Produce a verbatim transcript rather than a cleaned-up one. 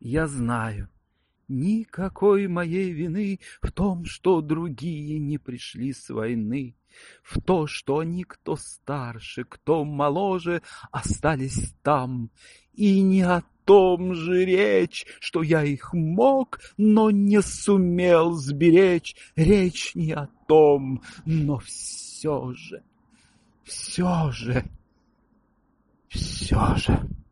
Я знаю, никакой моей вины в том, что другие не пришли с войны, в то, что они, кто старше, кто моложе, остались там. И не о том же речь, что я их мог, но не сумел сберечь. Речь не о том, но все же, все же, все же...